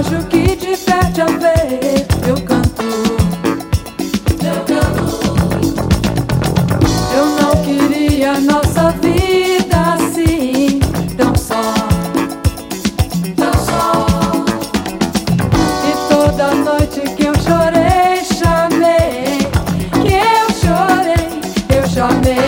anjo que diverte a ver. Eu canto, eu canto. Eu não queria nossa vida assim, tão só, tão só. E toda noite que eu chorei, chamei, que eu chorei, eu chamei.